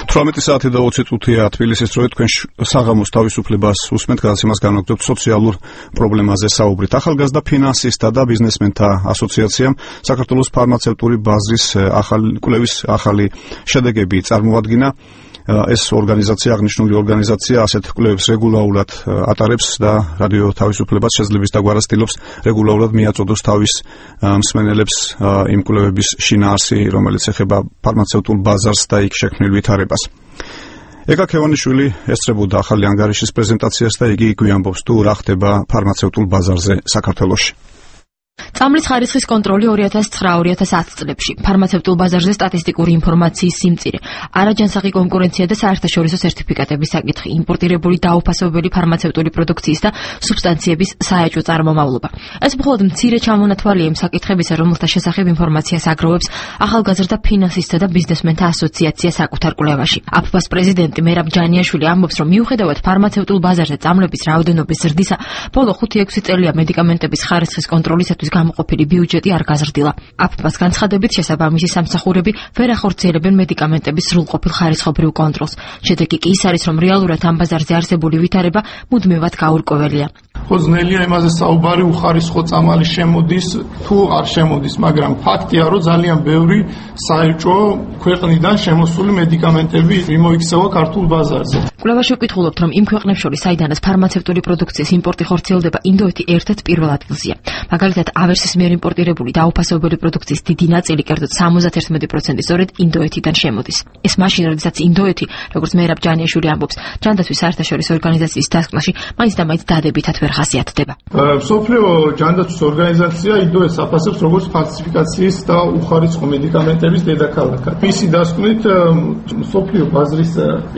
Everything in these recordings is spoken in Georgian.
18 საათი და 20 წუთია თბილისის დროით თქვენ საღამოს თავისუფლებას უსმენთ, გადაცემას განვაგრძობთ სოციალურ პრობლემაზე საუბრით. ახალგაზრდა ფინანსისტთა და ბიზნესმენთა ასოციაციამ საქართველოს ფარმაცევტული ბაზრის კვლევის ახალი შედეგები წარმოადგინა. ეს ორგანიზაცია, აღნიშნული ორგანიზაცია ასეთ კვლევებს რეგულარულად ატარებს და რადიო თავისუფლებას შეძლებს და გვარაცდილობს რეგულარულად მიაწოდოს თავის მსმენელებს იმ კვლევების შინაარსი, რომელიც ეხება ფარმაცევტულ ბაზარს და იქ შექმნილ ვითარებას. ეკა ქევანიშვილი ესწრებოდა ახალი ანგარიშის პრეზენტაციას და იგი გვიამბობს თუ რა ხდება ფარმაცევტულ ბაზარზე საქართველოში. წამლის ხარისხის კონტროლი 2009-2010 წლებში, ფარმაცევტულ ბაზარზე სტატისტიკური ინფორმაციის სიმწირე, არაჯანსაღი კონკურენცია და საერთაშორისო სერტიფიკატების საკითხი, იმპორტირებული დაუფასებელი ფარმაცევტული პროდუქციის და სუბსტანციების საეჭვო წარმომავლობა. ეს მხოლოდ მცირე ჩამონათვალია იმ საკითხებისა, რომელთა შესახებ ინფორმაციას აგროვებს ახალგაზრდა ფინანსისტთა და ბიზნესმენთა ასოციაცია საკუთარ კვლევაში. აფბას პრეზიდენტი მერაბ ჯანიაშვილი ამბობს, რომ მიუხედავად ფარმაცევტულ ბაზარზე წამლების რაოდენობის ზრდისა, ბოლო 5-6 წელია მედიკამენტების ხარისხის კონტროლისათვის გამოყოფილი ბიუჯეტი არ გაზრდილა. აფბას განცხადებით შესაბამისი სამსახურები ვერ ახორციელებენ მედიკამენტების სრულყოფილ ხარისხობრივ კონტროლს. შედეგი კი ის არის, რომ რეალურად ამ ბაზარზე არსებული ვითარება მუდმივად გაურკვეველია. ხო, ძნელია იმაზე საუბარი, უხარისხო წამალი შემოდის თუ არ შემოდის, მაგრამ ფაქტია, რომ ძალიან ბევრი საეჭვო ქვეყნიდან შემოსული მედიკამენტები მიმოიქცევა ქართულ ბაზარზე. კვლევაში ვკითხულობთ, რომ იმ ქვეყნებს შორის, საიდანაც ფარმაცევტული პროდუქციის იმპორტი ხორციელდება, ინდოეთი ერთ-ერთ პირველ ადგილზეა. მაგალითად, ავერსის მიერ იმპორტირებული დაუფასებელი პროდუქციის დიდი ნაწილი, კერძოდ 71% სწორედ ინდოეთიდან შემოდის. ეს მაშინ, როდესაც ინდოეთი, როგორც მერაბ ჯანიაშვილი ამბობს, ჯანდაცვის საერთაშორისო ორგანიზაციის დასკვნაში მაინც და მაინც დადებითად ვერ ხასიათდება. მსოფლიო ჯანდაცვის ორგანიზაცია ინდოეთს აფასებს როგორც ფალსიფიკაციის და უხარისხო მედიკამენტების დედაქალაქად. მისი დასკვნით, მსოფლიო ბაზრის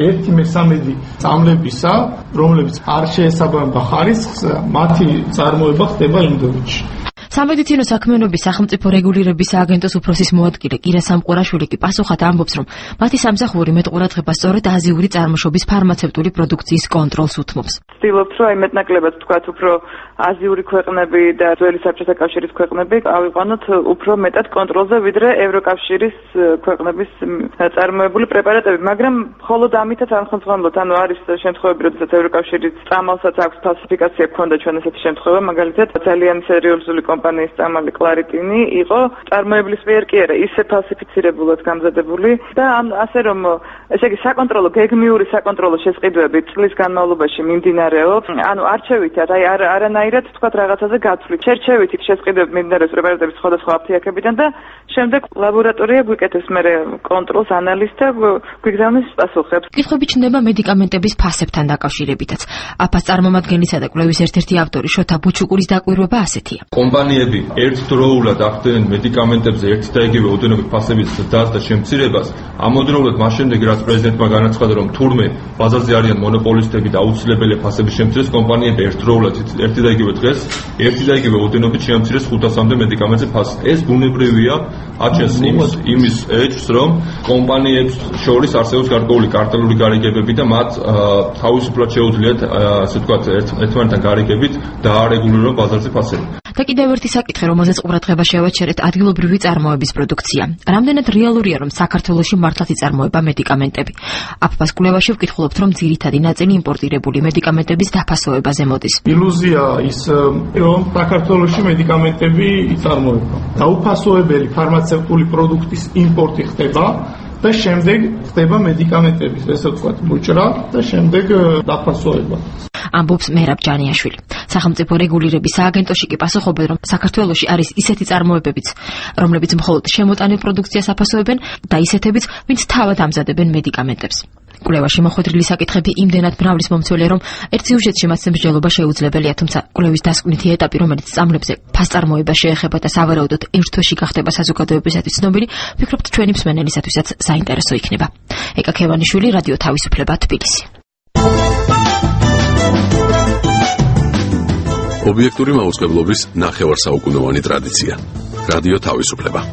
1/3 წამლებისა, რომლებიც არ შეესაბამება ხარისხს, მათი წარმოება ხდება ინდოეთში. სამედიცინო საქმიანობის სახელმწიფო რეგულირების სააგენტოს უფროსის მოადგილე კირა სამყურაშვილი კი პასუხად ამბობს, რომ მათი სამსახური მეტყურადღება სწორედ აზიური წარმოშობის ფარმაცევტული პროდუქციის კონტროლს უთმობს. ვცდილობთ, რომ მეტნაკლებად ვთქვათ, უფრო აზიური ქვეყნები და ძველი საბჭოთა კავშირის ქვეყნები ავიყვანოთ უფრო მეტად კონტროლზე, ვიდრე ევროკავშირის ქვეყნების წარმოებული პრეპარატები, მაგრამ მხოლოდ ამითაც არ ხელმძღვანელობთ. ანუ არის შემთხვევები, როდესაც ევროკავშირის წამალსაც აქვს ფალსიფიკაცია გქონდა ჩვენ ესეთი შემთხვევა, მაგალითად ძალიან სერიოზული კომპანიის წამალი კლარიტინი იყო წარმოებლის მიერ კი არა, ისე ფალსიფიცირებულად გამზადებული და ასე რომ ესე იგი საკონტროლო გეგმიური საკონტროლო შესყიდვები წლის განმავლობაში მიმდინარეობს. ანუ არჩევითად, აი არანაირად თქვათ რაღაცაზე გათვლით. შერჩევით იქ შესყიდვები მიმდინარეობს პრეპარატების სხვადასხვა აფთიაქებიდან და შემდეგ ლაბორატორია გვიკეთებს მერე კონტროლს, ანალიზს და გვიგზავნის პასუხებს. კითხვები ჩნდება მედიკამენტების ფასებთან დაკავშირებითაც. აფას წარმომადგენლისა და კვლევის ერთ-ერთი ავტორი შოთა ბუჩუკურის დაკვირვება ასეთია. კომპანიები ერთდროულად ახდენენ მედიკამენტებზე ერთი და იგივე ოდენობით ფასების ზრდას და შემცირებას. ამოდროულად მას შემდეგ, რაც პრეზიდენტმა განაცხადა, რომ თურმე ბაზარზე არიან მონოპოლისტები და აუცილებელია ფასების შემცირებას, კომპანიები ერთდროულად ერთი და იგივე დღეს ერთი და იგივე ოდენობით შეამცირეს 500-მდე მედიკამენტზე ფასი. ეს ბუნებრივია, აჩენს იმის ეჭვს, რომ კომპანიებს შორის არსებობს გარკვეული კარტელური გარიგებები და მათ თავისუფლად შეუძლიათ, ასე ვთქვათ, ერთმანეთთან გარიგებით დაარეგულირონ ბაზარზე ფასები. და კიდევ ერთი საკითხი, რომელზეც ყურადღება შევაჩერეთ, ადგილობრივი წარმოების პროდუქცია. რამდენად რეალურია, რომ საქართველოში მართლაც იწარმოება მედიკამენტები? აფბას კვლევაში ვკითხულობთ, რომ ძირითადი ნაწილი იმპორტირებული მედიკამენტების დაფასოებაზე მოდის. ილუზია ის, რომ საქართველოში მედიკამენტები იწარმოება. დაუფასოებელი ფარმაცევტული პროდუქტის იმპორტი ხდება და შემდეგ ხდება მედიკამენტების, ესე ვთქვათ, მუჭრა და შემდეგ დაფასოება. ამბობს მერაბ ჯანიაშვილი. სახელმწიფო რეგულირების სააგენტოში კი პასუხობენ, რომ საქართველოში არის ისეთი წარმოებებიც, რომლებიც მხოლოდ შემოტანილ პროდუქციას აფასოებენ და ისეთებიც, ვინც თავად ამზადებენ მედიკამენტებს. კვლევაში მოხვედრილი საკითხები იმდენად მრავლის მომცველია, რომ ერთ სიუჟეტში მათზე მსჯელობა შეუძლებელია, თუმცა კვლევის დასკვნითი ეტაპი, რომელიც წამლებზე ფასწარმოება შეეხება და სავარაუდოდ ერთ თვეში გახდება საზოგადოებისათვის ცნობილი, ვფიქრობთ ჩვენი მსმენელისათვისაც საინტერესო იქნება. ეკა ქევანიშვილი, რადიო თავისუფლება, თბილისი. ობიექტური მაუწყებლობის ნახევარსაუკუნოვანი ტრადიცია. რადიო თავისუფლება.